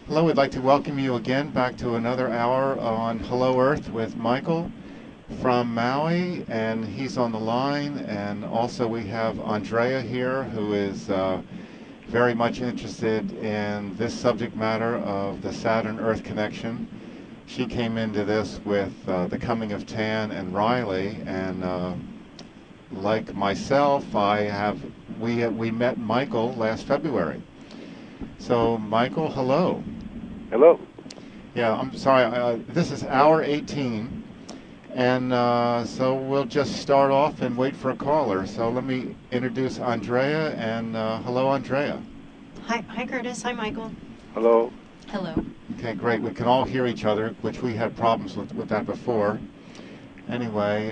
Hello, we'd like to welcome you again back to another hour on Hello Earth with Michael from Maui, and he's on the line. And also, we have Andrea here, who is very much interested in this subject matter of the Saturn Earth connection. She came into this with The Coming of Tan and Riley, and like myself, we met Michael last February. So, Michael, hello. Hello. Yeah, I'm sorry. This is hour 18, and so we'll just start off and wait for a caller. So let me introduce Andrea, and hello, Andrea. Hi, Curtis. Hi, Michael. Hello. Hello. Okay, great. We can all hear each other, which we had problems with that before. Anyway,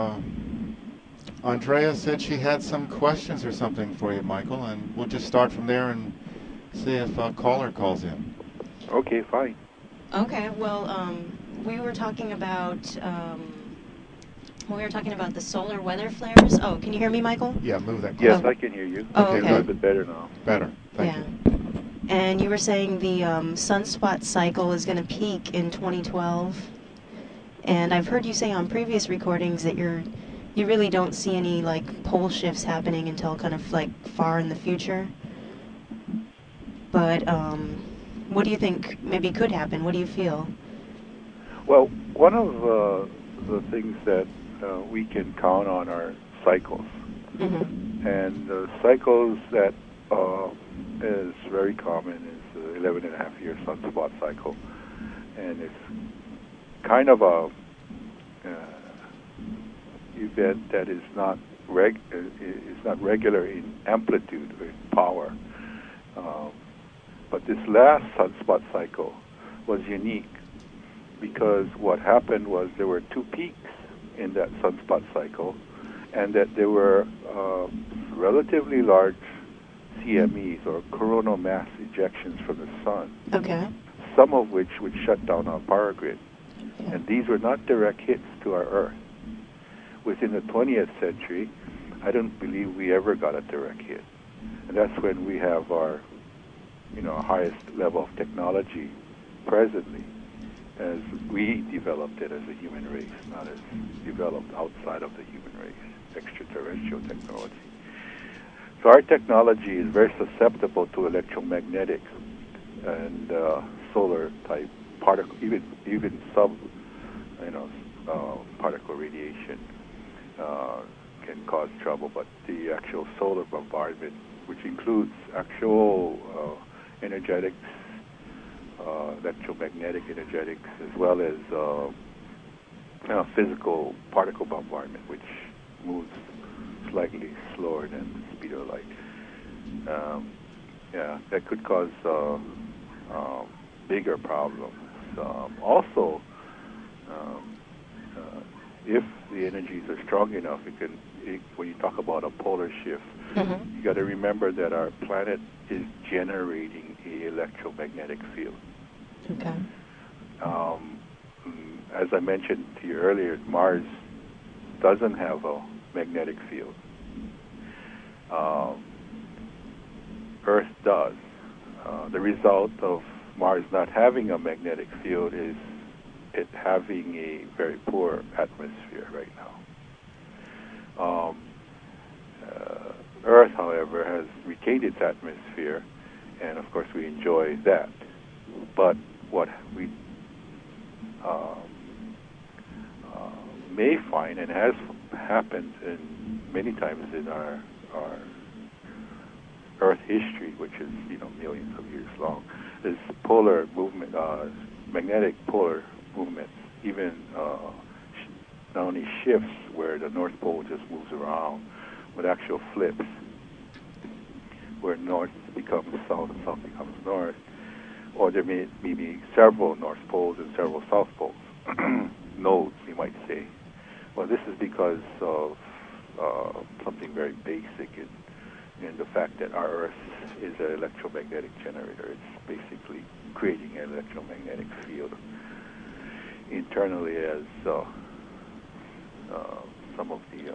Andrea said she had some questions or something for you, Michael, and we'll just start from there and see if a caller calls in. Okay, fine. Okay. Well, we were talking about the solar weather flares. Oh, can you hear me, Michael? Yeah, move that Yes, closer. I can hear you. Oh, Okay, A okay. little bit better now. Better. Thank Yeah. you. And you were saying the sunspot cycle is going to peak in 2012. And I've heard you say on previous recordings that you really don't see any like pole shifts happening until kind of like far in the future. But what do you think maybe could happen? What do you feel? Well, one of the things that we can count on are cycles. Mm-hmm. And the cycles that is very common is the 11 and a half year sunspot cycle. And it's kind of a event that is not regular in amplitude or in power. But this last sunspot cycle was unique because what happened was there were two peaks in that sunspot cycle, and that there were relatively large CMEs, or coronal mass ejections from the sun, Okay. some of which would shut down our power grid. Yeah. And these were not direct hits to our Earth. Within the 20th century, I don't believe we ever got a direct hit. And that's when we have our highest level of technology presently, as we developed it as a human race, not as developed outside of the human race, extraterrestrial technology. So our technology is very susceptible to electromagnetic and solar type particle, even sub, particle radiation can cause trouble. But the actual solar bombardment, which includes actual energetics, electromagnetic energetics, as well as physical particle bombardment, which moves slightly slower than the speed of light. That could cause bigger problems. Also, if the energies are strong enough, when you talk about a polar shift, Mm-hmm. you got to remember that our planet is generating an electromagnetic field. Okay. As I mentioned to you earlier, Mars doesn't have a magnetic field. Earth does. The result of Mars not having a magnetic field is it having a very poor atmosphere right now. Earth, however, has retained its atmosphere, and of course we enjoy that. But what we may find, and has happened in many times in our Earth history, which is millions of years long, is polar movement, magnetic polar movements, even not only shifts where the North Pole just moves around, but actual flips where north becomes south and south becomes north, or there may be several North Poles and several South Poles, nodes, you might say. Well, this is because of something very basic in the fact that our Earth is an electromagnetic generator. It's basically creating an electromagnetic field internally, as some of the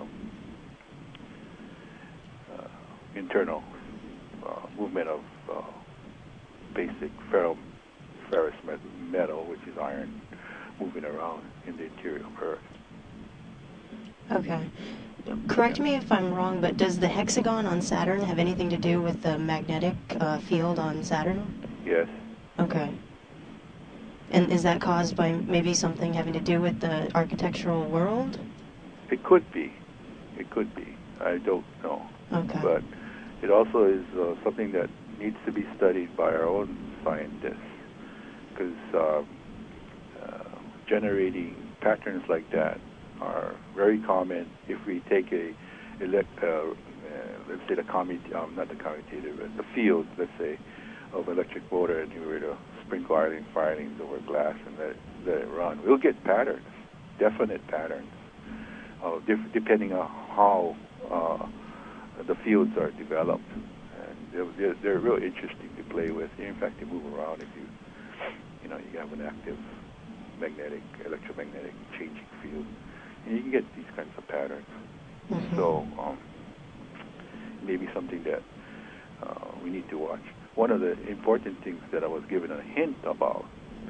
internal movement of basic ferrous metal, which is iron, moving around in the interior of Earth. Okay. Correct me if I'm wrong, but does the hexagon on Saturn have anything to do with the magnetic field on Saturn? Yes. Okay. And is that caused by maybe something having to do with the architectural world? It could be. It could be. I don't know. Okay. But it also is something that needs to be studied by our own scientists, because generating patterns like that are very common if we take let's say not the commutator, but the field, let's say, of electric motor, and you were to sprinkle iron filings over glass and let it run. We'll get patterns, definite patterns, depending on how the fields are developed. And they're really interesting to play with. In fact, they move around if you have an active electromagnetic changing field. And you can get these kinds of patterns. Mm-hmm. So maybe something that we need to watch. One of the important things that I was given a hint about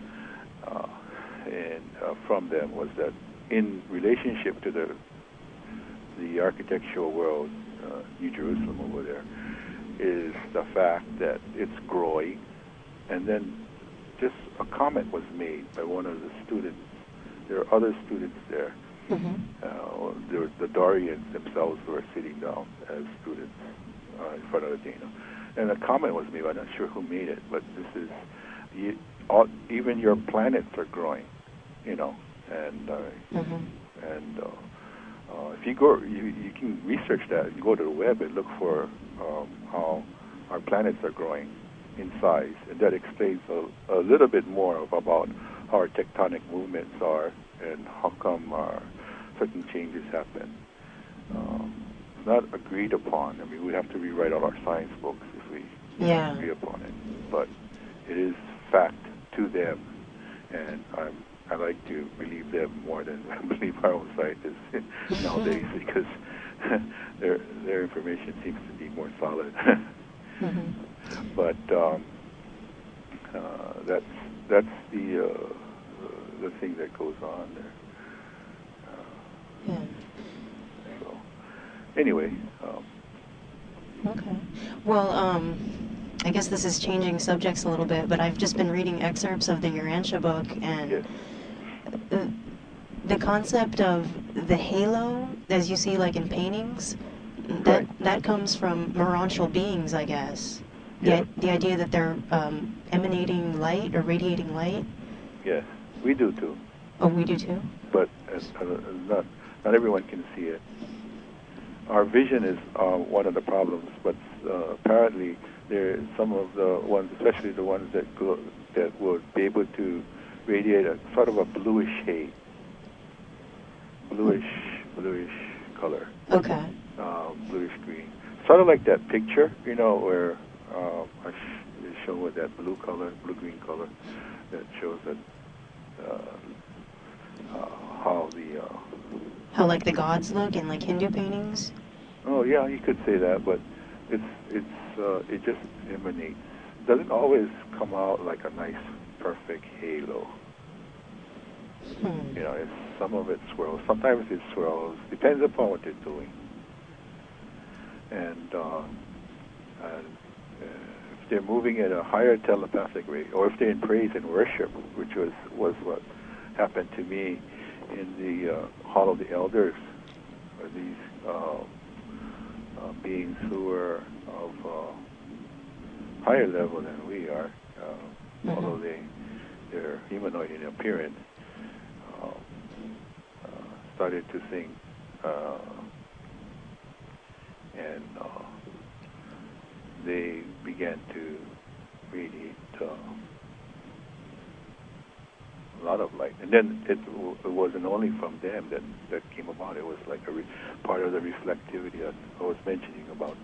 from them was that in relationship to the architectural world, New Jerusalem over there, is the fact that it's growing. And then just a comment was made by one of the students. There are other students there. Mm-hmm. The Dorians themselves were sitting down as students in front of the Dana. And a comment was made, I'm not sure who made it, but this is, even your planets are growing, and Mm-hmm. and if you go, you can research that. You go to the web and look for how our planets are growing in size, and that explains a little bit more about how our tectonic movements are and how come certain changes happen. Not agreed upon. I mean, we have to rewrite all our science books if we agree upon it. But it is fact to them, and I like to believe them more than I believe our own scientists nowadays, because their information seems to be more solid. Mm-hmm. But that's the thing that goes on there. So anyway. Okay. Well, I guess this is changing subjects a little bit, but I've just been reading excerpts of the Urantia book, and Yes. The concept of the halo, as you see like in paintings, that comes from Morontial beings, I guess. Yes. The idea that they're emanating light or radiating light. Yes, we do too. Oh, we do too? But not everyone can see it. Our vision is one of the problems, but apparently there some of the ones, especially the ones that would be able to radiate a sort of a bluish haze, bluish color. Okay. Bluish green, sort of like that picture, where I show with that blue-green color, that shows that how like the gods look in like Hindu paintings. Oh yeah, you could say that, but it just emanates. Doesn't always come out like a nice, perfect halo. Some of it swirls. Sometimes it swirls. Depends upon what they're doing. And if they're moving at a higher telepathic rate, or if they're in praise and worship, which was what happened to me in the Hall of the Elders, or these beings who were of higher level than we are, although they're humanoid in appearance, started to sing, and they began to radiate a lot of light. And then it wasn't only from them that came about. It was like part of the reflectivity that I was mentioning about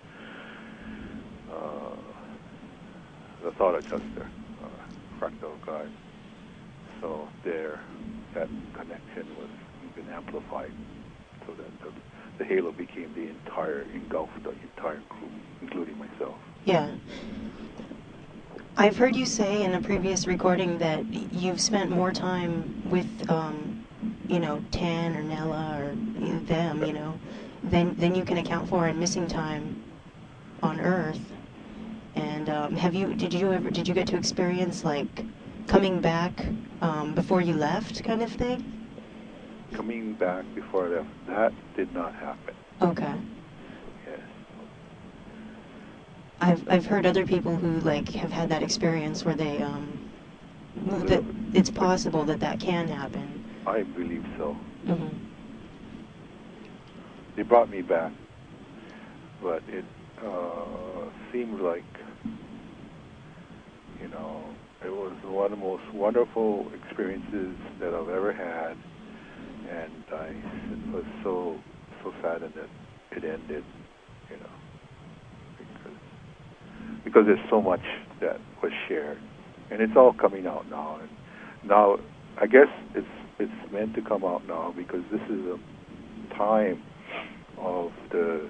the thought adjuster, fractal guide. So that connection was even amplified, so that the halo became engulfed the entire group, including myself. Yeah. I've heard you say in a previous recording that you've spent more time with, Tan or Nella or them, than you can account for in missing time on Earth. And did you get to experience like coming back before you left, kind of thing? Coming back before I left, that did not happen. Okay. Yes. I've heard other people who like have had that experience where they that it's possible that can happen. I believe so. Mhm. They brought me back, but it seemed like, it was one of the most wonderful experiences that I've ever had, and I was so saddened that it ended, because there's so much that was shared, and it's all coming out now. And now, I guess it's meant to come out now because this is a time of the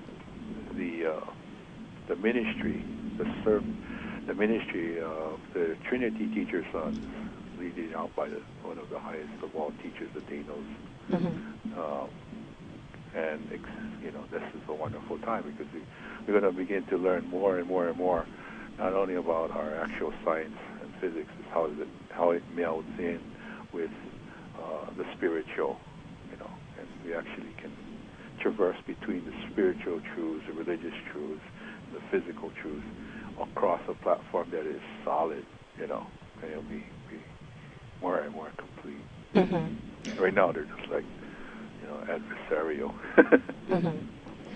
ministry, the ministry of the Trinity Teacher Sons, leading out by one of the highest of all teachers, the Danos. Mhm. And this is a wonderful time because we're going to begin to learn more and more and more, not only about our actual science and physics, how it melds in with the spiritual, and we actually can traverse between the spiritual truths, the religious truths, the physical truths, across a platform that is solid, and it'll be more and more complete. Mhm. Right now, they're just like, adversarial. Mhm.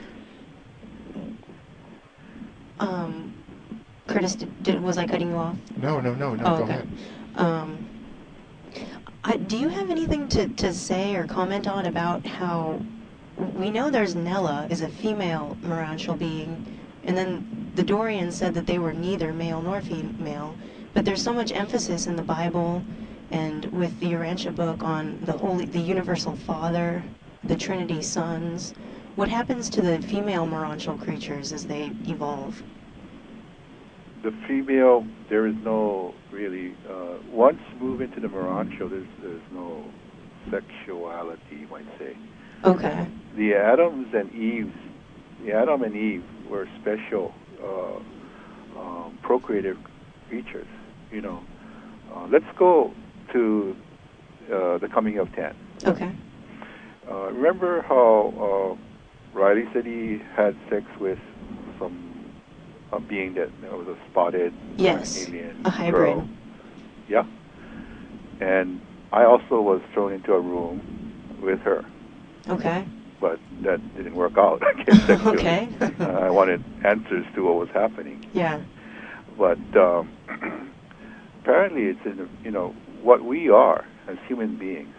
Curtis, was I cutting you off? No, Oh, go okay. ahead. Do you have anything to say or comment on about how we know there's Nella is a female Morantial being, and then the Dorians said that they were neither male nor female, but there's so much emphasis in the Bible and with the Urantia book on the Universal Father, the Trinity Sons. What happens to the female Morantial creatures as they evolve? The female, there is no really. Once move into the Morantial, there's no sexuality, you might say. Okay. The Adam and Eve were special procreative creatures. Let's go to the coming of 10. Okay. Remember how Riley said he had sex with some being that was a spotted alien a hybrid. girl? Yeah. And I also was thrown into a room with her. Okay. But that didn't work out. I guess sexually. Okay. I wanted answers to what was happening. Yeah. But apparently, it's in what we are as human beings.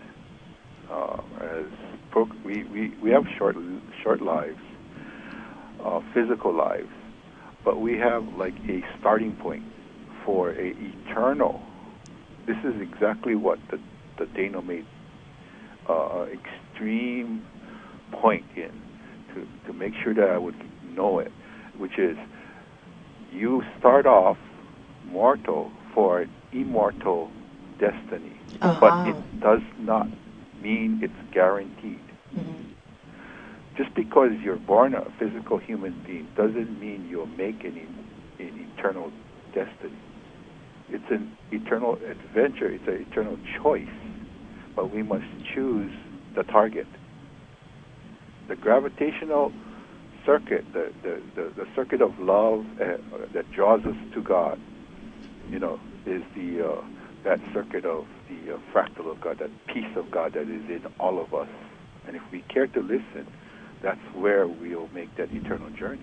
We have short lives, physical lives, but we have like a starting point for a eternal. This is exactly what the Dano made extreme point in to make sure that I would know it, which is you start off mortal for an immortal destiny, but it does not mean it's guaranteed. Mm-hmm. Just because you're born a physical human being doesn't mean you'll make an eternal destiny. It's an eternal adventure. It's an eternal choice, but we must choose the target. The gravitational circuit, the circuit of love that draws us to God, is that circuit of the fractal of God, that piece of God that is in all of us. And if we care to listen, that's where we'll make that eternal journey.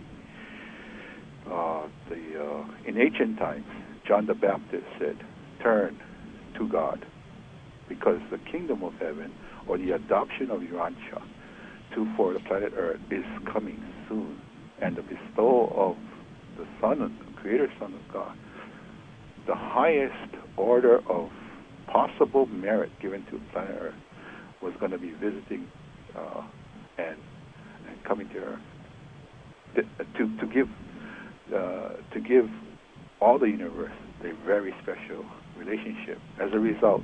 In ancient times, John the Baptist said, "Turn to God, because the kingdom of heaven, or the adoption of Urantia for the planet Earth, is coming soon, and the bestowal of the Son, the Creator Son of God, the highest order of possible merit given to planet Earth, was going to be visiting and coming to Earth to give all the universe a very special relationship. As a result,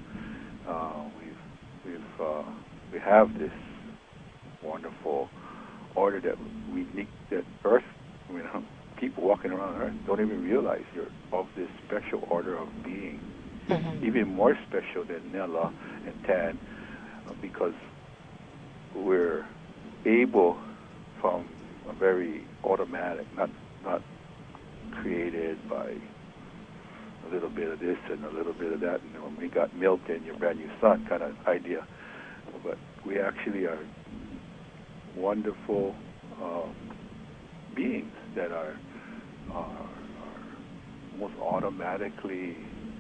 we have this wonderful order that we need, that Earth, people walking around Earth don't even realize you're of this special order of being, even more special than Nella and Tan, because we're able from a very automatic, not created by a little bit of this and a little bit of that, and when we got milk and your brand new son kind of idea. But we actually are wonderful beings that are almost automatically,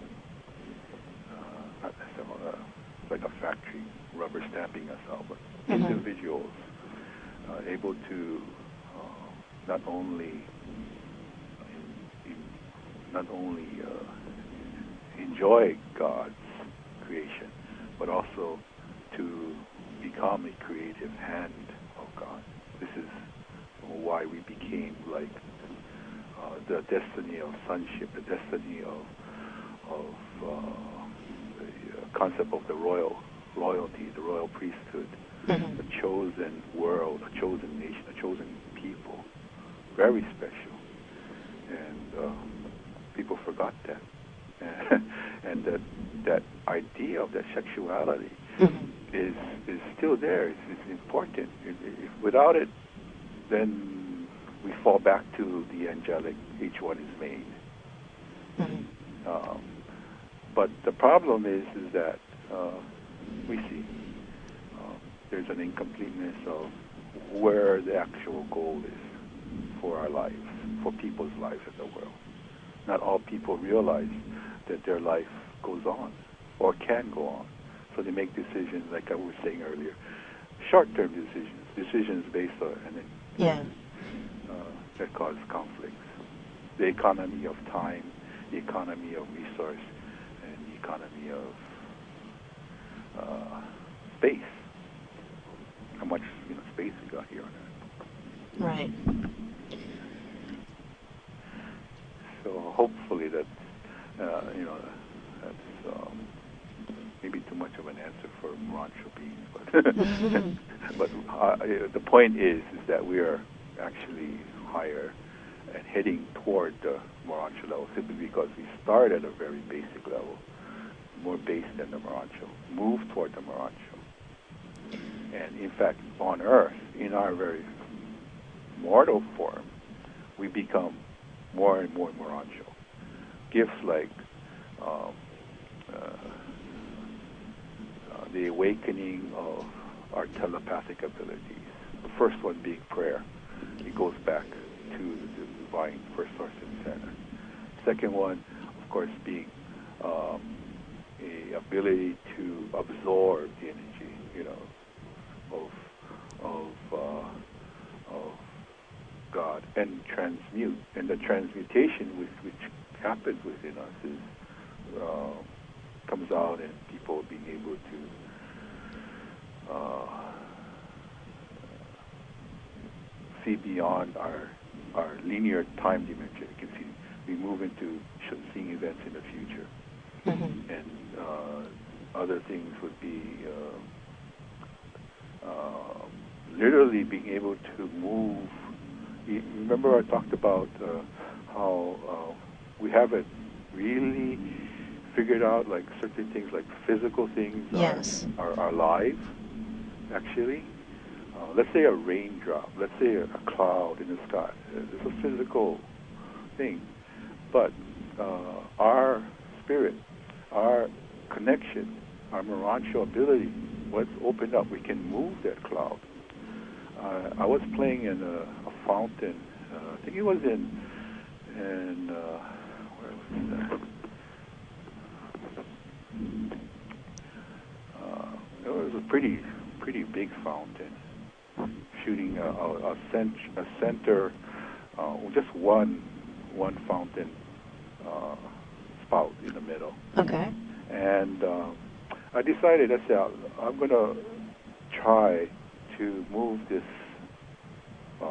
not necessarily like a factory rubber stamping us out, but individuals able to not only enjoy God's creation, but also to become a creative hand of God. This is why we became like the destiny of sonship, the destiny of the concept of the royalty, the royal priesthood, a chosen world, a chosen nation, a chosen people, very special. And people forgot that. And that idea of that sexuality is still there. It's important. Without it, then we fall back to the angelic, each one is made. But the problem is that we see there's an incompleteness of where the actual goal is for our lives, for people's lives in the world. Not all people realize that their life goes on or can go on. So they make decisions, like I was saying earlier, short-term decisions based on that cause conflicts. The economy of time, the economy of resource, and the economy of space. How much space we got here on Earth. Right. So hopefully that's maybe too much of an answer for Moroncho beings, but the point is that we are actually higher and heading toward the Moroncho level simply because we start at a very basic level, more base than the Moroncho, move toward the Moroncho. And in fact, on Earth, in our very mortal form, we become more and more Moroncho. Gifts like the awakening of our telepathic abilities. The first one being prayer. It goes back to the divine first source and center. Second one, of course, being a ability to absorb the energy, of God and transmute. And the transmutation which happens within us is comes out in people being able to see beyond our linear time dimension. You can see we move into seeing events in the future. And other things would be literally being able to move. Remember I talked about how we haven't really figured out like certain things, like physical things are alive, actually. Let's say a raindrop, let's say a cloud in the sky. It's a physical thing. But our spirit, our connection, our Moroncho ability, once opened up, we can move that cloud. I was playing in a fountain. I think it was in where was that? It was a pretty big fountain, shooting a center, just one fountain spout in the middle. Okay. And I decided, I'm going to try to move this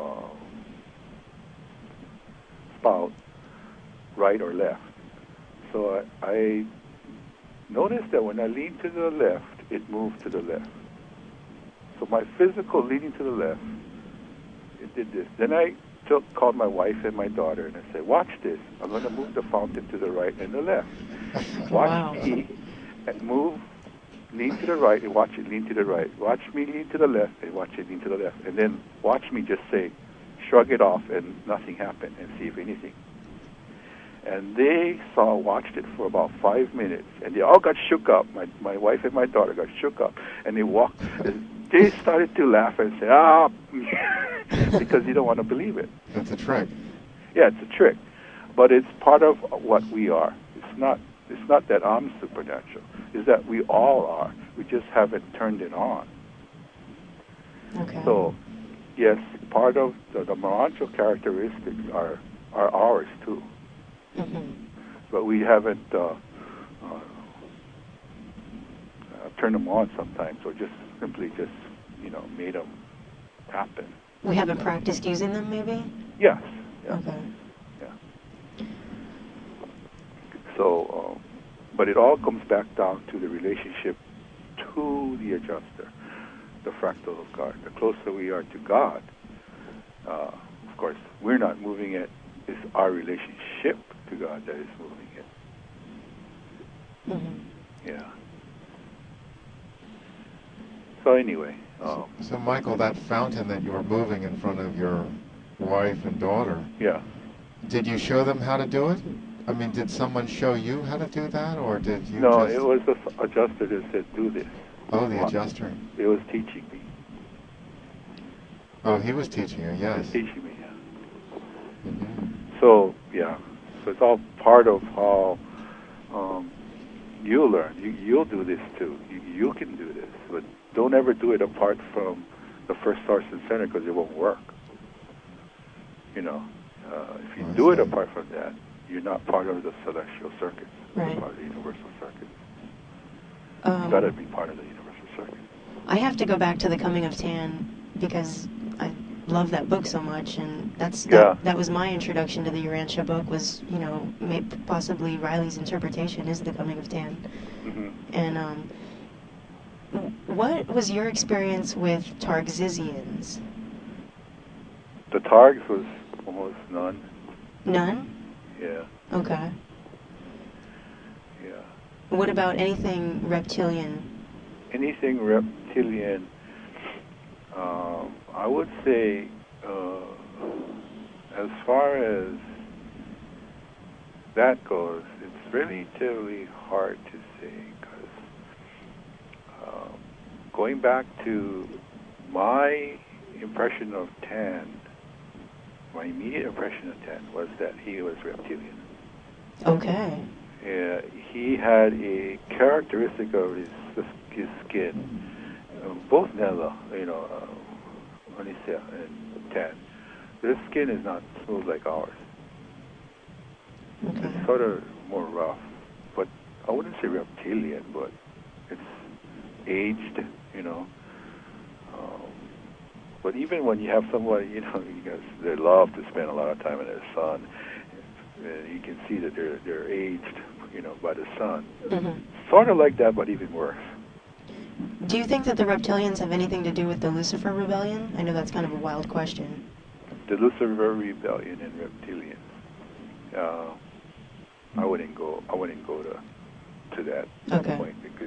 spout right or left. So I noticed that when I leaned to the left, it moved to the left. So my physical leaning to the left, it did this. Then I called my wife and my daughter, and I said, watch this. I'm going to move the fountain to the right and the left. Watch me and move, lean to the right, and watch it lean to the right. Watch me lean to the left, and watch it lean to the left. And then watch me just say, shrug it off, and nothing happened, and see if anything. And they watched it for about 5 minutes, and they all got shook up. My wife and my daughter got shook up, and they walked. They started to laugh and say, because you don't want to believe it. It's a trick. Yeah, it's a trick, but it's part of what we are. It's not that I'm supernatural. It's that we all are. We just haven't turned it on. Okay. So, yes, part of the Moroncho characteristics are ours too. Mm-hmm. But we haven't turned them on sometimes, or just simply made them happen. We haven't practiced using them, maybe? Yes. Yeah. Okay. Yeah. So, but it all comes back down to the relationship to the adjuster, the fractal of God. The closer we are to God, of course, we're not moving it. It's our relationship to God that is moving it. Mm-hmm. Yeah. So anyway. So Michael, that fountain that you were moving in front of your wife and daughter. Yeah. Did you show them how to do it? I mean, did someone show you how to do that, or did you? No, it was the adjuster that said, "Do this." Oh, the adjuster. It was teaching me. Oh, he was teaching you. Yes. He was teaching me. Yeah. Mm-hmm. So yeah. So it's all part of how you'll learn. You'll do this too. You can do this, but don't ever do it apart from the first source and center, because it won't work. If you do it apart from that, you're not part of the celestial circuits. Right. You're part of the universal circuits. You've got to be part of the universal circuit. I have to go back to The Coming of Tan because I love that book so much, and that was my introduction to the Urantia book. Was possibly Riley's interpretation is The Coming of Tan. Mm-hmm. And what was your experience with Targzizians? The Targs was almost none. None? Yeah. Okay. Yeah. What about anything reptilian? Anything reptilian, I would say, as far as that goes, it's relatively hard to say, because going back to my impression of Tan, my immediate impression of Tan was that he was reptilian. Okay. He had a characteristic of his skin, both Nella, Onicia and Tan. Their skin is not smooth like ours. Okay. It's sort of more rough, but I wouldn't say reptilian, but it's aged, But even when you have someone, because they love to spend a lot of time in the sun, you can see that they're aged, by the sun. Mm-hmm. Sort of like that, but even worse. Do you think that the reptilians have anything to do with the Lucifer rebellion? I know that's kind of a wild question. The Lucifer rebellion and reptilians. I wouldn't go to that point, because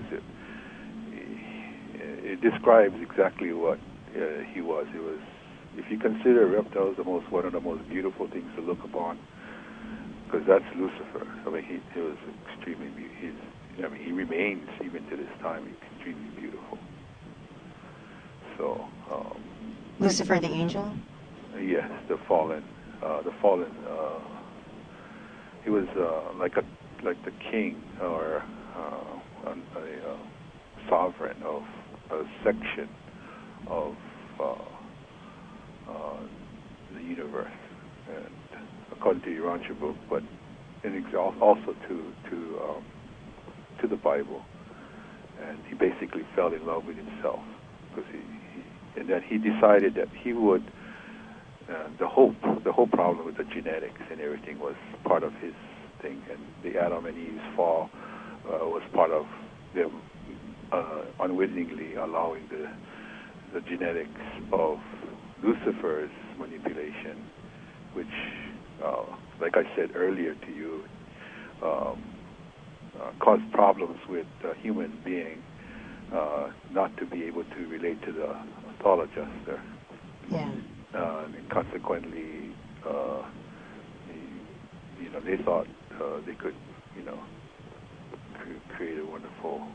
it describes exactly what he was. It was, if you consider reptiles one of the most beautiful things to look upon, because that's Lucifer. I mean, he was extremely beautiful. He remains even to this time extremely beautiful. So. Lucifer the angel. Yes, the fallen. He was like the king, or a sovereign of a section of the universe, and according to the Urantia book, but also to the Bible. And he basically fell in love with himself, because and then he decided that he would. The whole problem with the genetics and everything was part of his thing, and the Adam and Eve's fall was part of them unwittingly allowing the genetics of Lucifer's manipulation, which, like I said earlier to you, caused problems with the human being not to be able to relate to the thought adjuster. Yeah. And consequently, they thought they could, create a wonderful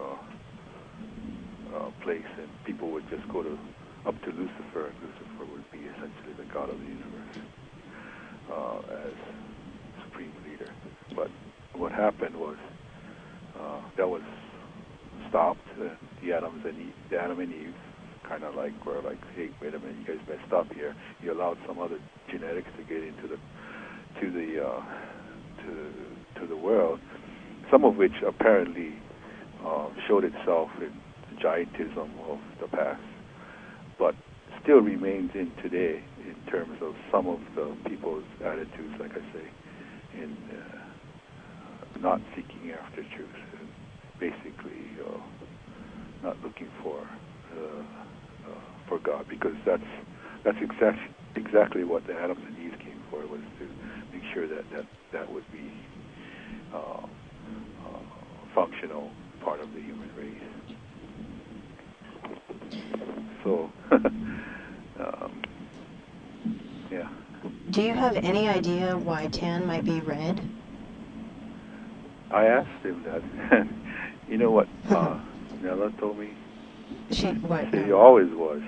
place, and people would just go up to Lucifer, and Lucifer would be essentially the god of the universe as supreme leader. But what happened was that was stopped. The Adam and Eve kind of were like, hey, wait a minute, you guys messed up here. You allowed some other genetics to get into the world, some of which apparently showed itself in the giantism of the past, but still remains in today in terms of some of the people's attitudes, like I say, in not seeking after truth, and basically not looking for God, because that's exactly what the Adam and Eve came for, was to make sure that would be functional part of the human race. So, yeah. Do you have any idea why tan might be red? I asked him that. You know what Nella told me? What? He always was.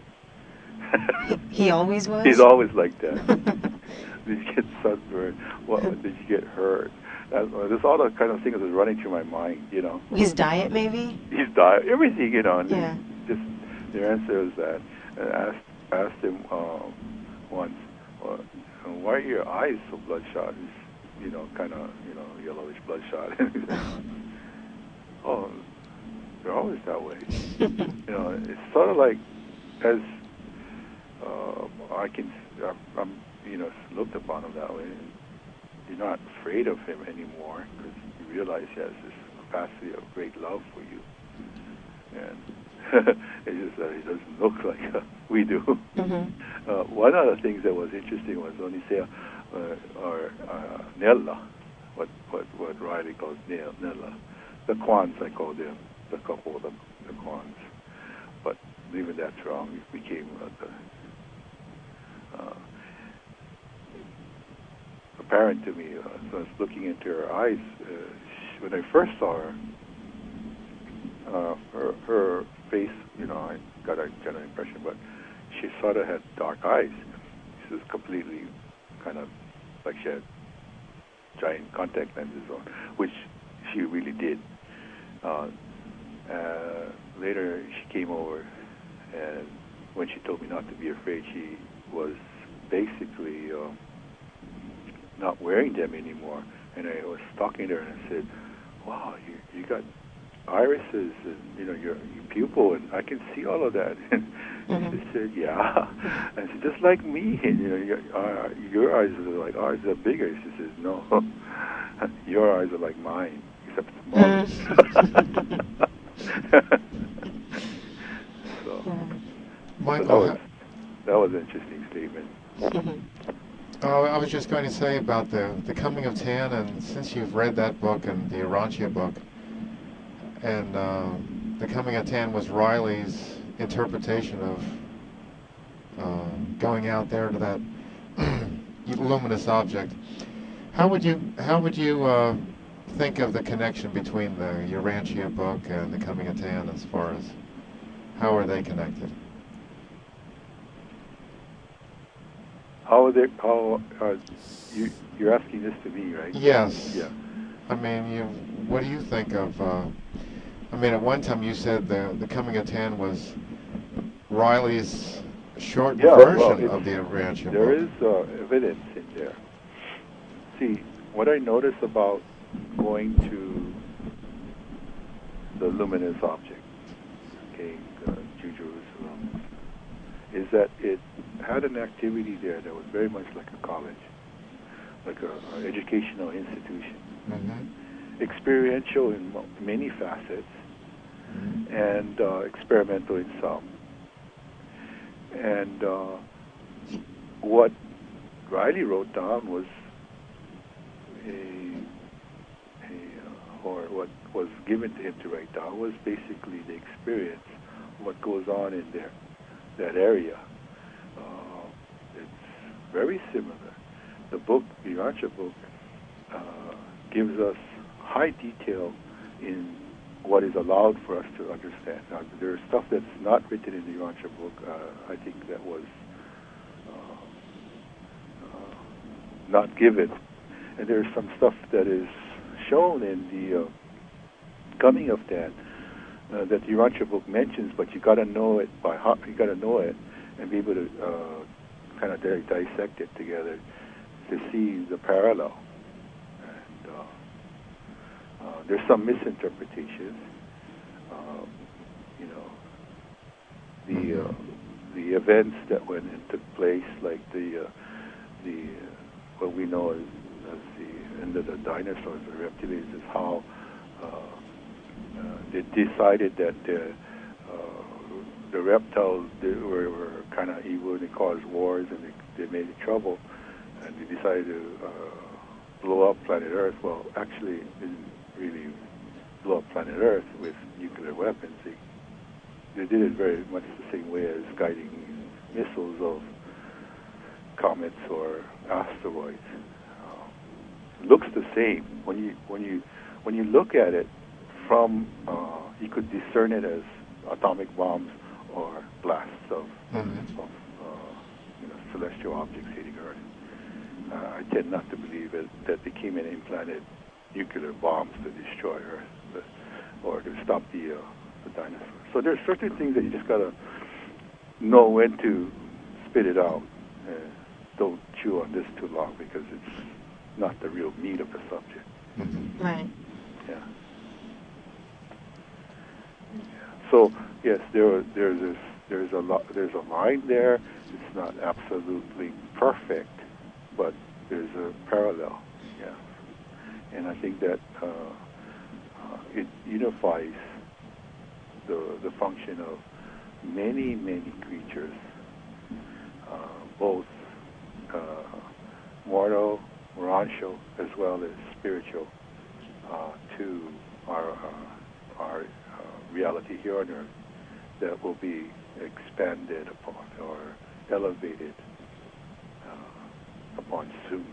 He always was? He's always like that. Did you get sunburned? What? Did you get hurt? There's all the kind of things that was running through my mind, His diet, maybe? His diet, everything, And yeah. just their answer was that. And I asked him once, why are your eyes so bloodshot? He's, kind of, yellowish bloodshot. Oh, they're always that way. It's sort of like as I'm looked upon him that way. You're not afraid of him anymore because you realize he has this capacity of great love for you, and it's just that he doesn't look like we do. Mm-hmm. One of the things that was interesting was when he said, or Nella, what Riley calls Nella, the Kwans, I call them, the couple of the Kwans, but even that's wrong. It became apparent to me. So I was looking into her eyes. When I first saw her, her face, I got a general impression, but she sort of had dark eyes. She was completely kind of like she had giant contact lenses on, which she really did. Later, she came over, and when she told me not to be afraid, she was basically not wearing them anymore. And I was talking to her, and I said, "Wow, you got irises, and your pupil, and I can see all of that." And she said, "Yeah." And she said, "Just like me, and your eyes are like ours are bigger." She says, "No, your eyes are like mine, except smaller." So, Michael, that was an interesting statement. I was just going to say about the Coming of Tan, and since you've read that book and the Urantia book, and the Coming of Tan was Riley's interpretation of going out there to that luminous object. How would you think of the connection between the Urantia book and the Coming of Tan, as far as how are they connected? You're asking this to me, right? Yes. Yeah. I mean, what do you think of? At one time you said the Coming of Tan was Riley's shortened version of the Urantia book. There is evidence in there. See, what I notice about going to the luminous object, New Jerusalem, is that it had an activity there that was very much like a college, like a educational institution. Mm-hmm. Experiential in many facets, Mm-hmm. and experimental in some. And what Riley wrote down was or what was given to him to write down was basically the experience of what goes on in there, that area. It's very similar. The book, the Urantia book, gives us high detail in what is allowed for us to understand. Now, there's stuff that's not written in the Urantia book. I think that was not given, and there's some stuff that is shown in the coming of that that the Urantia book mentions, but you got to know it by heart. You got to know it and be able to kind of dissect it together to see the parallel. And there's some misinterpretations. The events that went and took place, like the what we know as the end of the dinosaurs, the reptilians, is how they decided that the reptiles were kind of evil and they caused wars and they made trouble, and they decided to blow up planet Earth. Well, actually, it didn't really blow up planet Earth with nuclear weapons. They did it very much the same way as guiding missiles of comets or asteroids. Looks the same when you look at it from you could discern it as atomic bombs or blasts of celestial objects hitting Earth. I tend not to believe that they came and implanted nuclear bombs to destroy Earth or to stop the dinosaurs. So there's certain things that you just gotta know when to spit it out. Don't chew on this too long because it's not the real meat of the subject. Mm-hmm. Right. Yeah. So yes, there's a line there. It's not absolutely perfect, but there's a parallel. Yeah. And I think that it unifies the function of many creatures, both mortal, Urantia, as well as spiritual, to our reality here on Earth that will be expanded upon or elevated upon soon.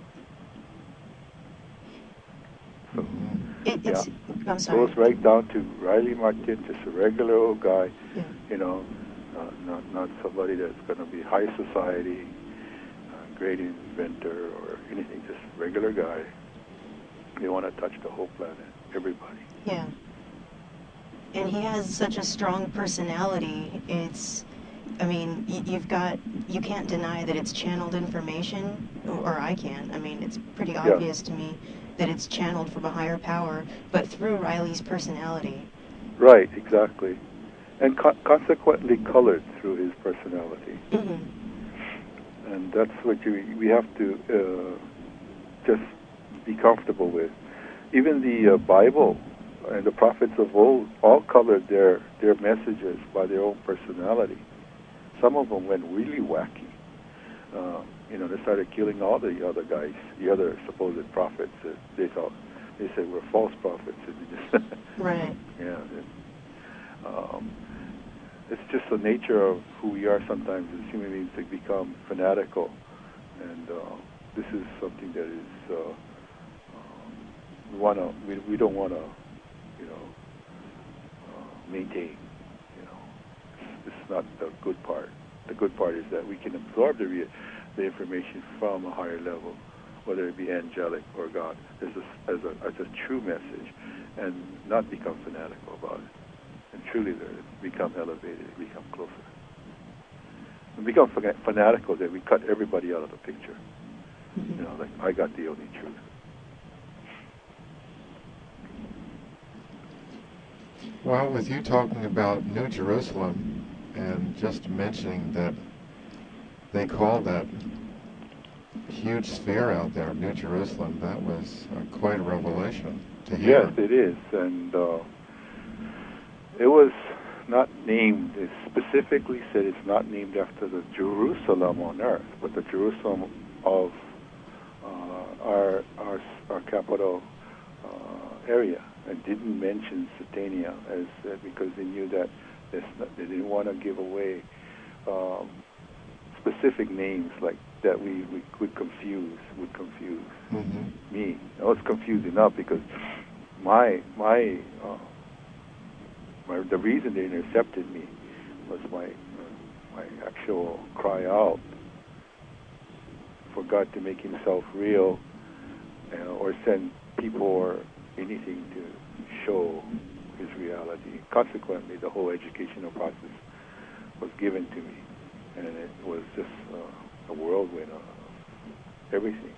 So, I'm sorry. goes right down to Riley Martin, just a regular old guy, Yeah. Not somebody that's going to be high society, great inventor or anything, just regular guy. They want to touch the whole planet, everybody. Yeah. And he has such a strong personality. You can't deny that it's channeled information, or I can't. I mean, it's pretty obvious to me that it's channeled from a higher power, but through Riley's personality. Right, exactly. And consequently colored through his personality. Mm-hmm. And that's what we have to just be comfortable with. Even the Bible and the prophets of old all colored their messages by their own personality. Some of them went really wacky. They started killing all the other guys, the other supposed prophets that they said were false prophets. And they just Right. Yeah. It's just the nature of who we are sometimes as human beings to become fanatical, and this is something that is we don't want to maintain. This is not the good part. The good part is that we can absorb the information from a higher level, whether it be angelic or God, as a true message, and not become fanatical about it. And truly become elevated, become closer. And become fanatical, then we cut everybody out of the picture. Like, I got the only truth. Well, with you talking about New Jerusalem and just mentioning that they call that huge sphere out there, New Jerusalem. That was quite a revelation to hear. Yes, it is, and it was not named. It specifically said it's not named after the Jerusalem on earth, but the Jerusalem of our capital area, and didn't mention Satania as because they knew that they didn't want to give away specific names like that we would confuse me. I was confused enough because the reason they intercepted me was my actual cry out for God to make Himself real, or send people or anything to show His reality. Consequently, the whole educational process was given to me, and it was just a whirlwind of everything.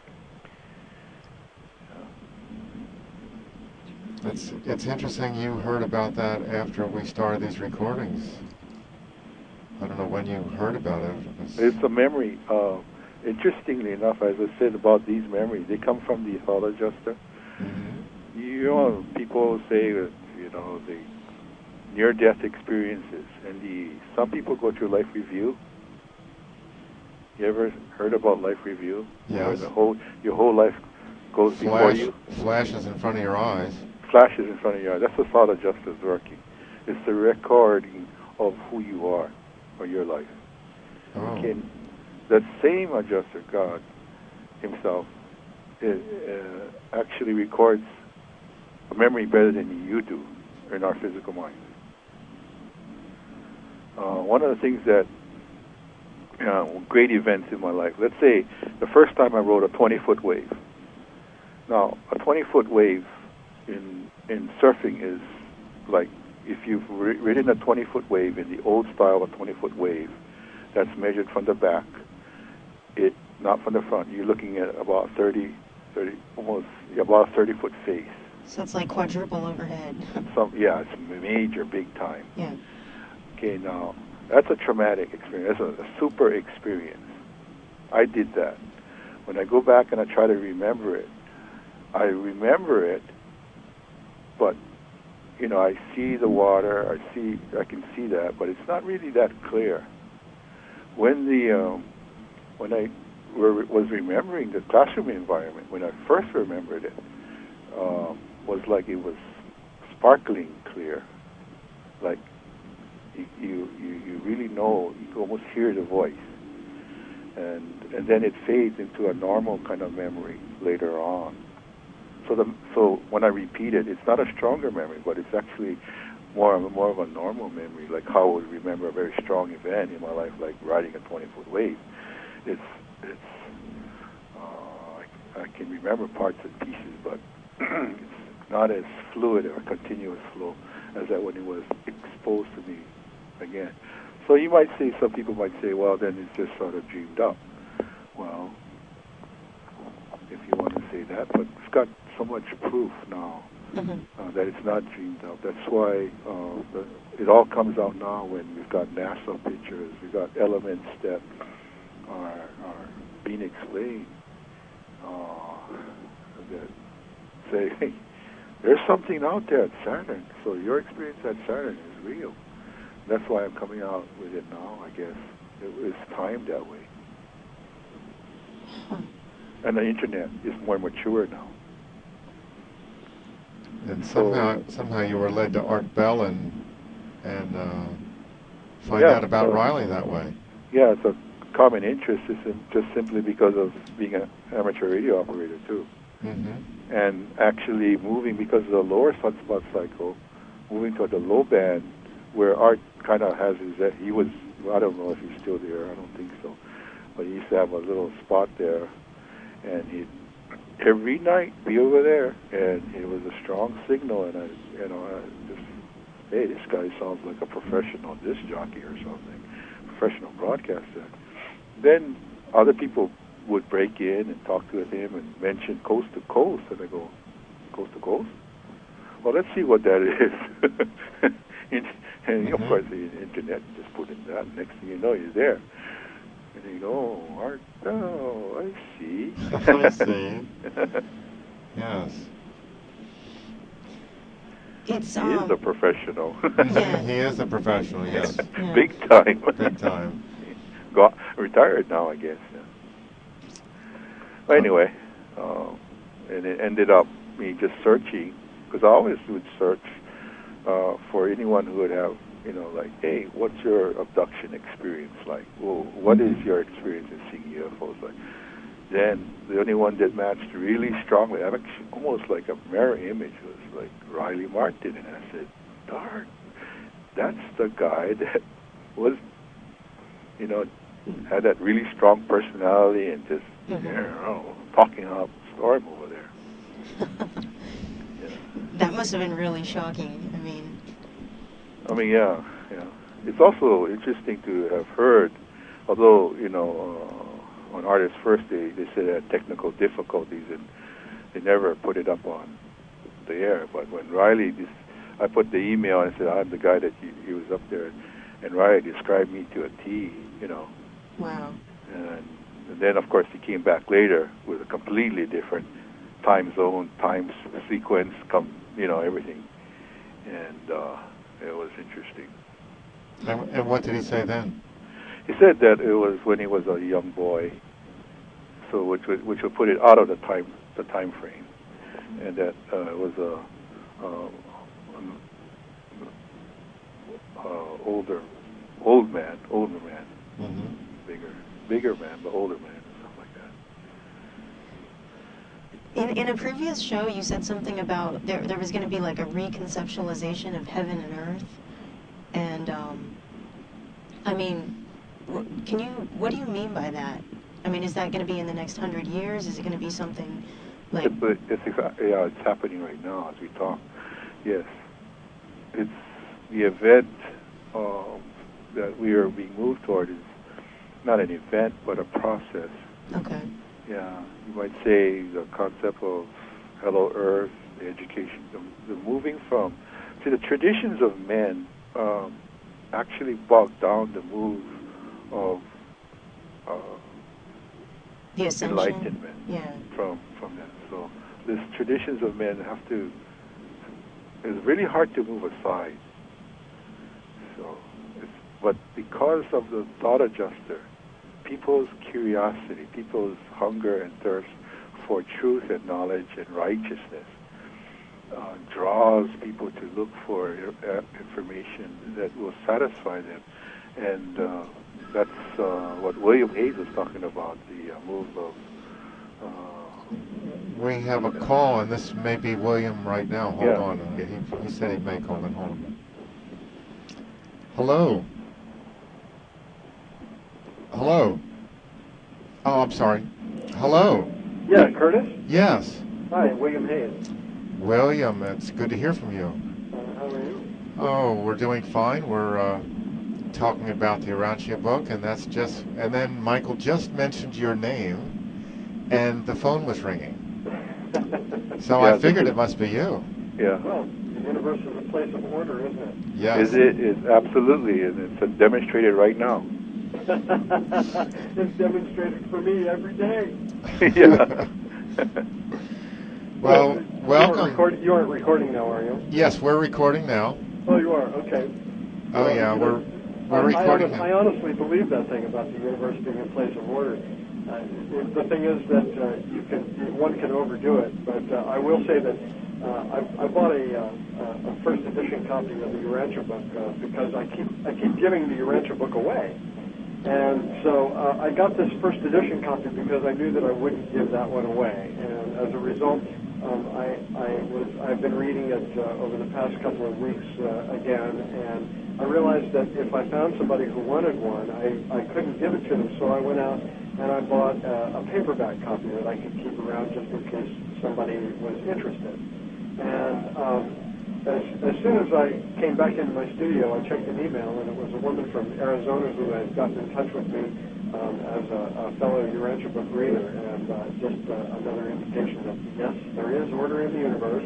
It's interesting you heard about that after we started these recordings. I don't know when you heard about it. It's a memory. Interestingly enough, as I said about these memories, they come from the thought adjuster. Mm-hmm. You know, people say that, you know, the near-death experiences, and some people go through life review. You ever heard about life review? Yes. Where your whole life goes before you. Flashes in front of your eyes. Flashes in front of your eyes. That's the thought adjuster's working. It's the recording of who you are or your life. Oh. That same adjuster, God Himself, actually records a memory better than you do in our physical mind. One of the things that great events in my life. Let's say the first time I rode a 20-foot wave. Now, a 20-foot wave in surfing is like if you've ridden a 20-foot wave in the old style of a 20-foot wave, that's measured from the back, not from the front. You're looking at about 30, almost about a 30-foot face. So it's like quadruple overhead. It's major, big time. Yeah. Okay, now, that's a traumatic experience. That's a super experience. I did that. When I go back and I try to remember it, but, you know, I see the water, I can see that, but it's not really that clear. When I was remembering the classroom environment, when I first remembered it, was like it was sparkling clear, like you really know, you can almost hear the voice, and then it fades into a normal kind of memory later on. So when I repeat it, it's not a stronger memory, but it's actually more of a normal memory, like how I would remember a very strong event in my life, like riding a 20-foot wave. I can remember parts and pieces, but it's not as fluid or continuous flow as that when it was exposed to me again. So you might say, some people might say, well, then it's just sort of dreamed up. Well, if you want to say that, but it's got so much proof now that it's not dreamed up. That's why it all comes out now when we've got NASA pictures, we've got elements that are being explained that say, hey, there's something out there at Saturn, so your experience at Saturn is real. That's why I'm coming out with it now, I guess. It's timed that way. And the internet is more mature now. And somehow you were led to Art Bell and find out about Riley that way. Yeah, it's a common interest, just simply because of being an amateur radio operator too. Mm-hmm. And actually moving because of the lower sunspot cycle, moving to the low band, where Art kind of has he was, I don't know if he's still there, I don't think so, but he used to have a little spot there, and he'd every night be over there, and it was a strong signal, and I just, hey, this guy sounds like a professional disc jockey or something, professional broadcaster. Then other people would break in and talk to him and mention Coast to Coast, and I go, Coast to Coast? Well, let's see what that is. And of course, the internet just put in that. Next thing you know, you're there. And you go, oh, art, oh, I see. I see. Yes. It's He is a professional. Yeah. He is a professional, yes. Yeah. Big time. Big time. Retired now, I guess. Yeah. But anyway, and it ended up me just searching, because I always would search for anyone who would have, like, hey, what's your abduction experience like? Well, what is your experience in seeing UFOs like? Then the only one that matched really strongly, I'm actually almost like a mirror image, was like Riley Martin. And I said, darn, that's the guy that was, had that really strong personality and just, talking up storm over there. Yeah. That must have been really shocking. Yeah. It's also interesting to have heard, although, on Artist First, they said they had technical difficulties and they never put it up on the air. But when Riley, I put the email and said, I'm the guy that he was up there, and Riley described me to a T, Wow. And then, of course, he came back later with a completely different time zone, time sequence, everything. And it was interesting. And what did he say then? He said that it was when he was a young boy, so which would put it out of the time frame, and that it was older man, bigger man, but older man, stuff like that. In a previous show, you said something about there was going to be like a reconceptualization of heaven and earth, and what do you mean by that? Is that going to be in the next 100 years? Is it going to be something like? It's happening right now as we talk. Yes, it's the event that we are being moved toward is not an event but a process. Okay. Yeah, you might say the concept of Hello Earth, the education, the moving from. See, the traditions of men actually bogged down the move of the ascension. Enlightenment. Yeah. From that. So these traditions of men it's really hard to move aside. So, but because of the thought adjuster, people's curiosity, people's hunger and thirst for truth and knowledge and righteousness draws people to look for information that will satisfy them. And that's what William Hayes was talking about, the move of... We have a call, and this may be William right now. Hold on. He said he may call in. Hold on. Hello. Hello. Oh, I'm sorry. Hello. Yeah, Curtis? Yes. Hi, William Hayes. William, it's good to hear from you. How are you? Oh, we're doing fine. We're talking about the Urantia book, and then Michael just mentioned your name, and the phone was ringing. So I figured it must be you. Yeah. Well, the universe is a place of order, isn't it? Yes. It's absolutely, and it's demonstrated right now. It's demonstrated for me every day. Yeah. Well, welcome. You aren't recording now, are you? Yes, we're recording now. Oh, you are? Okay. Oh, yeah, we're recording now. I honestly believe that thing about the universe being a place of order. The thing is that one can overdo it, but I will say that I bought a first edition copy of the Urantia book because I keep giving the Urantia book away, and so I got this first edition copy because I knew that I wouldn't give that one away, and as a result, I've been reading it over the past couple of weeks again, and I realized that if I found somebody who wanted one, I couldn't give it to them, so I went out and I bought a paperback copy that I could keep around just in case somebody was interested. And as soon as I came back into my studio, I checked an email, and it was a woman from Arizona who had gotten in touch with me as a fellow Urantia book reader, and just another indication that, yes, there is order in the universe.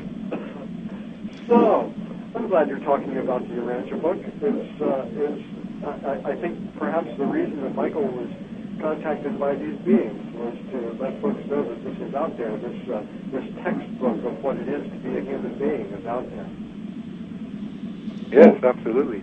So, I'm glad you're talking about the Urantia book. I think perhaps the reason that Michael was contacted by these beings was to let folks know that this is out there. This textbook of what it is to be a human being is out there. Yes, absolutely.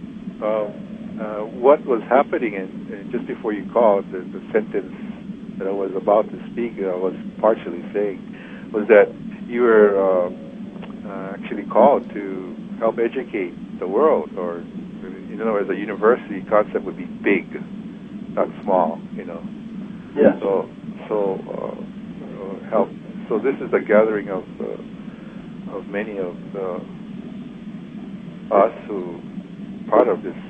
What was happening, and just before you called, the sentence that I was about to speak, I was partially saying, was that you were actually called to help educate the world, or in other words, a university concept would be big, not small, you know. Yes. So help. So this is a gathering of many of us who part of this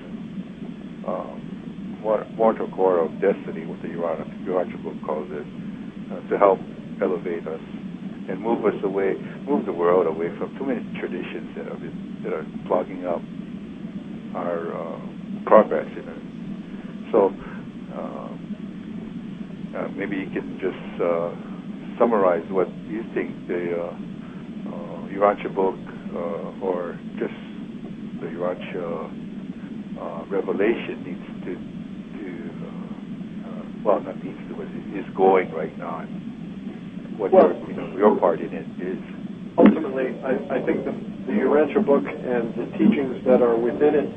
mortal core of destiny, what the Urantia book calls it, to help elevate us and move the world away from too many traditions that are clogging up our progress. You know. So maybe you can just summarize what you think the Urantia book or just the Urantia revelation needs to well, not needs to, but is going right now. What your part in it is. Ultimately, I think the Urantia book and the teachings that are within it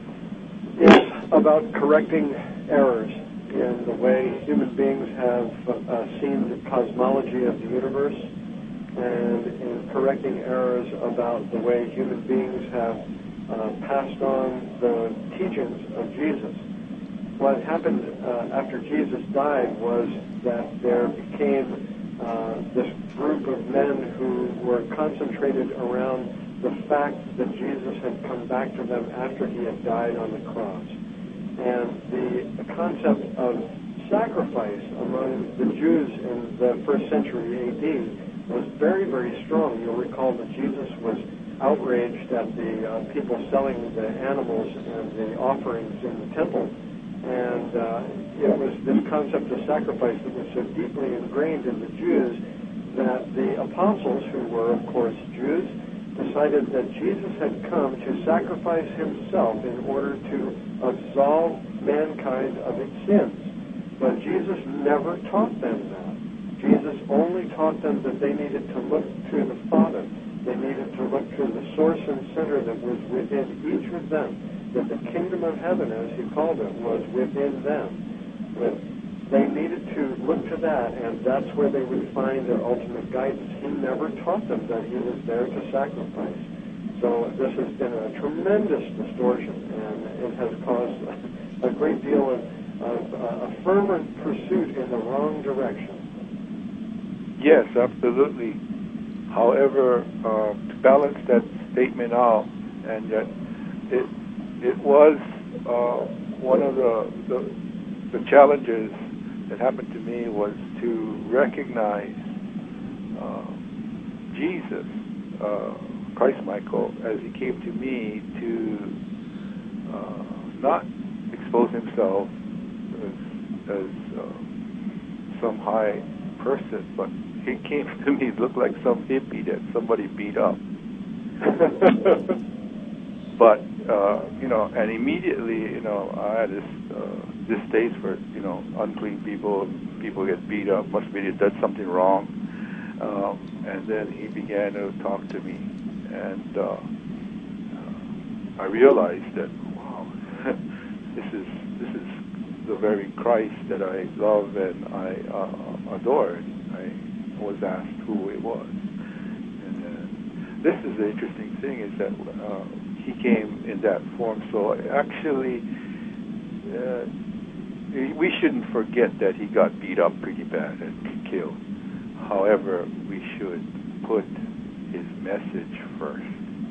is about correcting errors in the way human beings have seen the cosmology of the universe, and in correcting errors about the way human beings have passed on the teachings of Jesus. What happened after Jesus died was that there became this group of men who were concentrated around the fact that Jesus had come back to them after he had died on the cross. And the concept of sacrifice among the Jews in the 1st century A.D. was very, very strong. You'll recall that Jesus was outraged at the people selling the animals and the offerings in the temple. And it was this concept of sacrifice that was so deeply ingrained in the Jews that the apostles, who were, of course, Jews, decided that Jesus had come to sacrifice himself in order to absolve mankind of its sins. But Jesus never taught them that. Jesus only taught them that they needed to look to the Father. They needed to look to the source and center that was within each of them, that the kingdom of heaven, as he called it, was within them. But they needed to look to that, and that's where they would find their ultimate guidance. He never taught them that he was there to sacrifice. So this has been a tremendous distortion, and it has caused a great deal of a fervent pursuit in the wrong direction. Yes, absolutely. However, to balance that statement out, and that it was one of the challenges that happened to me was to recognize Jesus, Christ Michael, as he came to me to not expose himself as some high person, but he came to me, looked like some hippie that somebody beat up. But and immediately, I had this distaste for unclean people. People get beat up. Must be they did something wrong. And then he began to talk to me, and I realized that wow, this is the very Christ that I love and I adore. I was asked who it was, and this is the interesting thing is that he came in that form. So actually, we shouldn't forget that he got beat up pretty bad and killed. However, we should put his message first.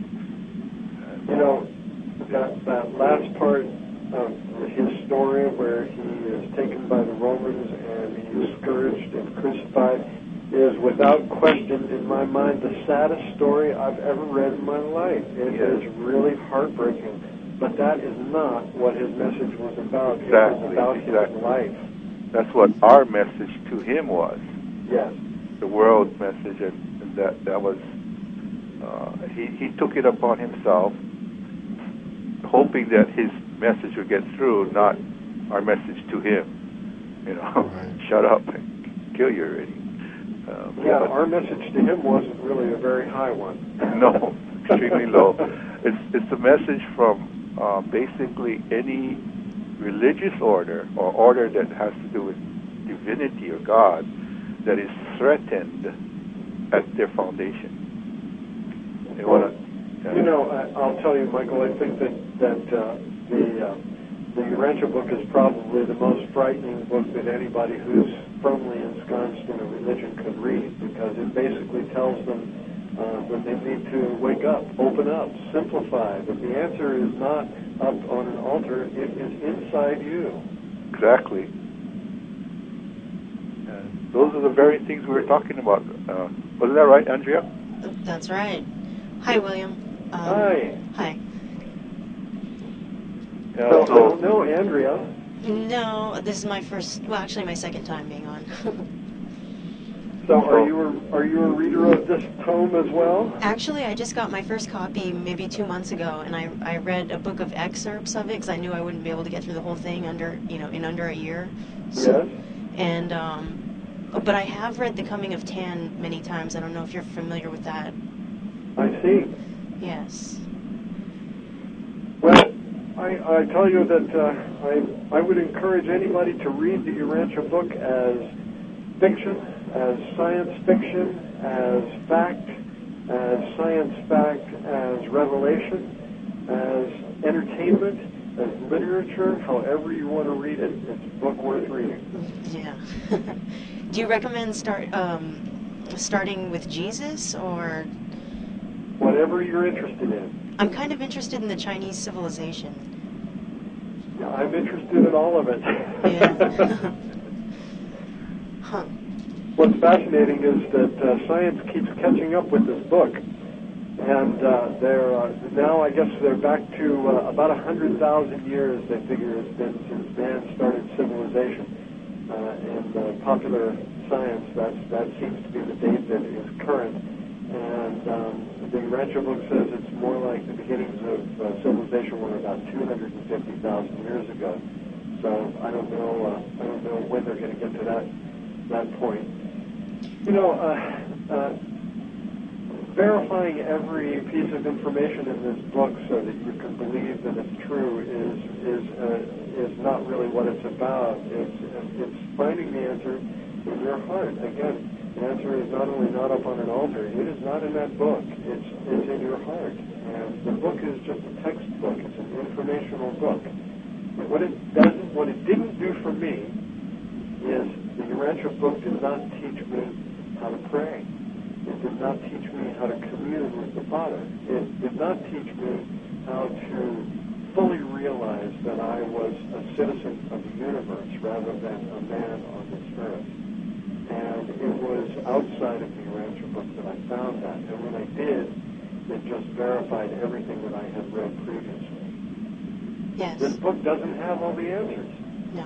That last part of his story where he is taken by the Romans and he is scourged and crucified is without question, in my mind, the saddest story I've ever read in my life. It is really heartbreaking. But that is not what his message was about. Exactly. It was about his life. That's what our message to him was. Yes. The world's message, and that was, he took it upon himself, hoping that his message will get through, not our message to him. You know, Right. shut up and kill you already. Yeah, but our message to him wasn't really a very high one. no, extremely low. It's a message from basically any religious order or order that has to do with divinity or God that is threatened at their foundation. They Well, wanna, you know, I'll tell you, Michael, I think that the Urantia book is probably the most frightening book that anybody who's firmly ensconced in a religion could read, because it basically tells them that they need to wake up, open up, simplify, that the answer is not up on an altar, it is inside you. exactly. Those are the very things we were talking about. Wasn't that right, Andrea? That's right. Hi, William. Hi. Hi. So, I don't know, Andrea. No, this is my first, well, actually my second time being on. So are you a reader of this tome as well? Actually, I just got my first copy maybe 2 months ago, and I read a book of excerpts of it because I knew I wouldn't be able to get through the whole thing in under a year. So, Yes. and but I have read The Coming of Tan many times. I don't know if you're familiar with that. I see. Yes. Well, I tell you that I would encourage anybody to read the Urantia book as fiction, as science fiction, as fact, as science fact, as revelation, as entertainment, as literature, however you want to read it. It's a book worth reading. Yeah. Do you recommend starting with Jesus, or? Whatever you're interested in. I'm kind of interested in the Chinese civilization. Yeah, I'm interested in all of it. Yeah. Huh. What's fascinating is that science keeps catching up with this book, and they're now, I guess, they're back to about 100,000 years. They figure it's been since man started civilization. In popular science, that seems to be the date that is current. And the Urantia book says it's more like the beginnings of civilization were about 250,000 years ago. So I don't know when they're going to get to that point. You know, verifying every piece of information in this book so that you can believe that it's true is not really what it's about. It's finding the answer in your heart. Again, the answer is not only not up on an altar, it is not in that book. It's in your heart. And the book is just a textbook. It's an informational book. What it didn't do for me is the Urantia book did not teach me how to pray. It did not teach me how to commune with the Father. It did not teach me how to fully realize that I was a citizen of the universe rather than a man on this earth. And it was outside of the Urantia book that I found that. And when I did, it just verified everything that I had read previously. Yes. This book doesn't have all the answers. No.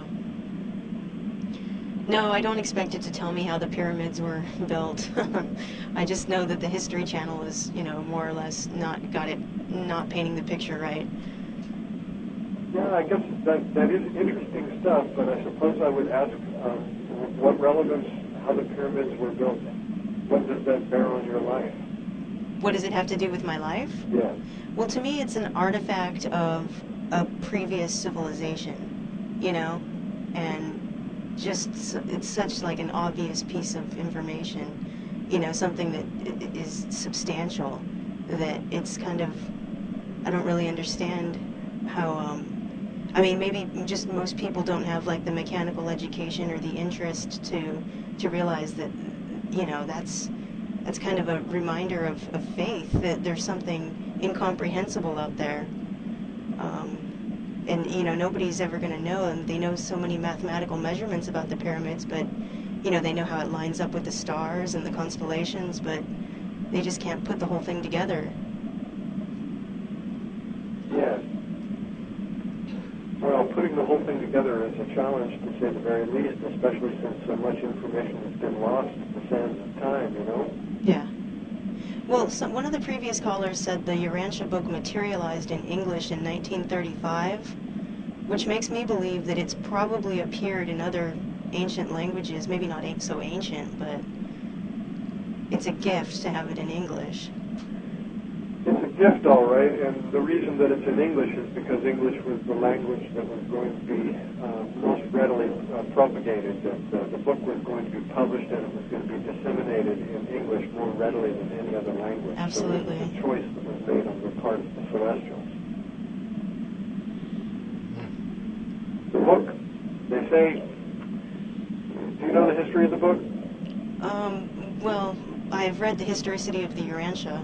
No, I don't expect it to tell me how the pyramids were built. I just know that the History Channel is, more or less not painting the picture right. Yeah, I guess that is interesting stuff, but I suppose I would ask what relevance how the pyramids were built. What does that bear on your life? What does it have to do with my life? Yeah. Well, to me, it's an artifact of a previous civilization, and just it's such like an obvious piece of information, something that is substantial, that it's kind of, I don't really understand how, maybe just most people don't have like the mechanical education or the interest to realize that, that's kind of a reminder of faith, that there's something incomprehensible out there. And, nobody's ever going to know, and they know so many mathematical measurements about the pyramids, but, they know how it lines up with the stars and the constellations, but they just can't put the whole thing together. Yeah. Well, putting the whole thing together is a challenge, to say the very least, especially since so much information has been lost in the sands of time, Yeah. Well, one of the previous callers said the Urantia book materialized in English in 1935, which makes me believe that it's probably appeared in other ancient languages, maybe not so ancient, but it's a gift to have it in English. It's a gift, all right, and the reason that it's in English is because English was the language that was going to be most readily propagated, that the book was going to be published and it was going to be disseminated in English more readily than any other language. Absolutely. So it's a choice that was made on the part of the Celestials. The book, they say, do you know the history of the book? Well, I've read the Historicity of the Urantia.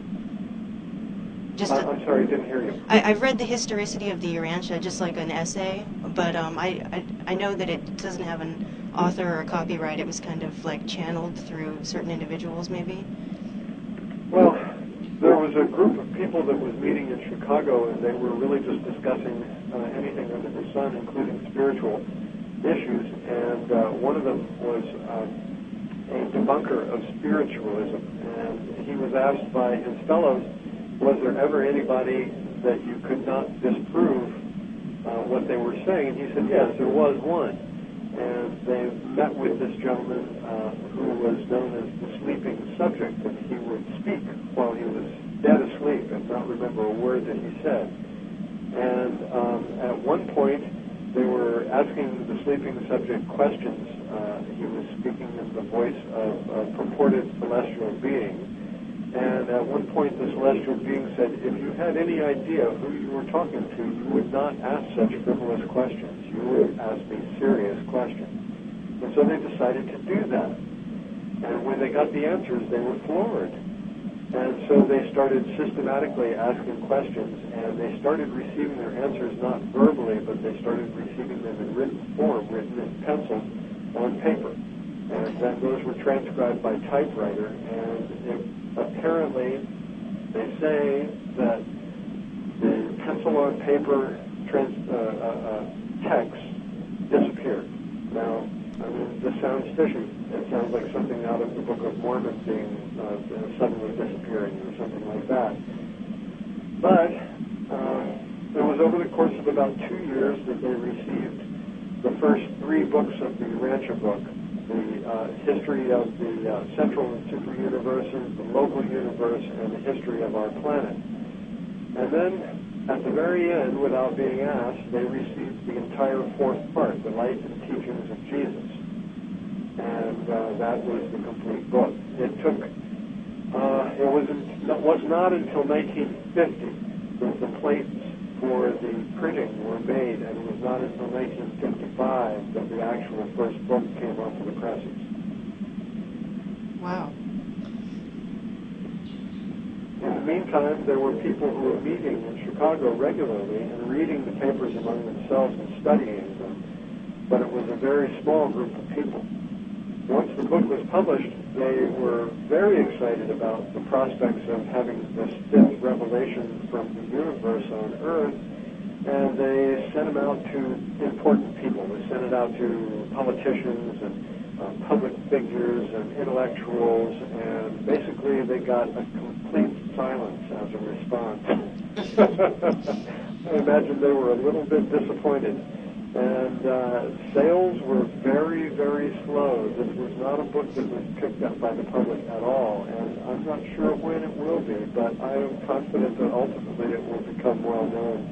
I'm sorry, I didn't hear you. I've read the Historicity of the Urantia, just like an essay, but I know that it doesn't have an author or a copyright. It was kind of like channeled through certain individuals, maybe. Well, there was a group of people that was meeting in Chicago, and they were really just discussing anything under the sun, including spiritual issues, and one of them was a debunker of spiritualism, and he was asked by his fellows, was there ever anybody that you could not disprove what they were saying? And he said, yes, there was one. And they met with this gentleman who was known as the sleeping subject, and he would speak while he was dead asleep and not remember a word that he said. And at one point, they were asking the sleeping subject questions. He was speaking in the voice of a purported celestial being. And at one point, the celestial being said, if you had any idea who you were talking to, you would not ask such frivolous questions. You would ask me serious questions. And so they decided to do that. And when they got the answers, they were floored. And so they started systematically asking questions, and they started receiving their answers not verbally, but they started receiving them in written form, written in pencil on paper. And then those were transcribed by typewriter, and apparently, they say that the pencil on paper text disappeared. Now, I mean, this sounds fishy. It sounds like something out of the Book of Mormon being suddenly disappearing or something like that. But it was over the course of about 2 years that they received the first 3 books of the Urantia book. The history of the central and super universes, the local universe, and the history of our planet. And then, at the very end, without being asked, they received the entire 4th part, the life and teachings of Jesus. And that was the complete book. It took, it was not until 1950 that the plates for the printing were made, and it was not until 1955 that the actual first book came onto the presses. Wow. In the meantime, there were people who were meeting in Chicago regularly and reading the papers among themselves and studying them, but it was a very small group of people. Once the book was published, they were very excited about the prospects of having this 5th revelation from the universe on Earth, and they sent them out to important people. They sent it out to politicians and public figures and intellectuals, and basically they got a complete silence as a response. I imagine they were a little bit disappointed. And sales were very, very slow. This was not a book that was picked up by the public at all, and I'm not sure when it will be, but I am confident that ultimately it will become well known.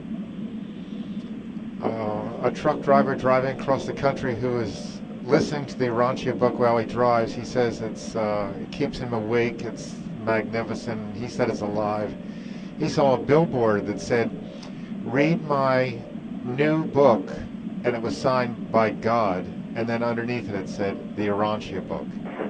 A truck driver driving across the country who is listening to the Urantia book while he drives, he says it keeps him awake, it's magnificent, he said it's alive. He saw a billboard that said, read my new book, and it was signed by God, and then underneath it said the Urantia book.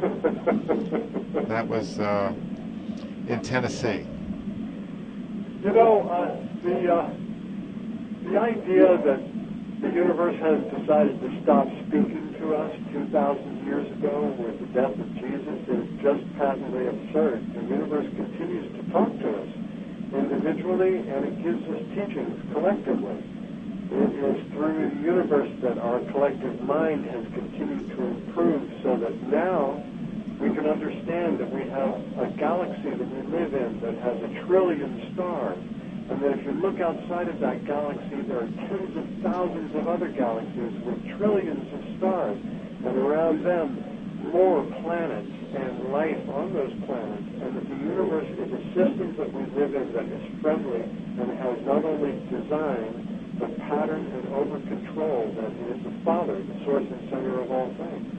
That was in Tennessee. You know, the idea that the universe has decided to stop speaking to us 2,000 years ago with the death of Jesus is just patently absurd. The universe continues to talk to us individually, and it gives us teachings collectively. It is through the universe that our collective mind has continued to improve, so that now we can understand that we have a galaxy that we live in that has 1 trillion stars, And then if you look outside of that galaxy, there are tens of thousands of other galaxies with trillions of stars, and around them, more planets and life on those planets, and that the universe is a system that we live in that is friendly and has not only design, but pattern and over control, that is the Father, the source and center of all things.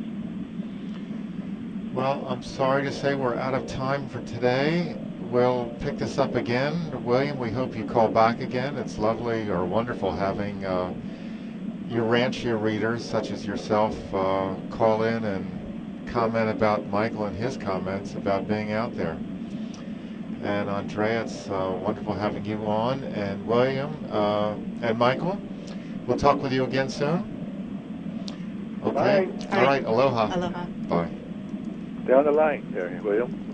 Well, I'm sorry to say we're out of time for today. We'll pick this up again. William, we hope you call back again. It's lovely or wonderful having your Urantia readers, such as yourself, call in and comment about Michael and his comments about being out there. And Andrea, it's wonderful having you on. And William and Michael, we'll talk with you again soon. Okay. Bye. All right. Aloha. Aloha. Bye. Stay on the line there, William.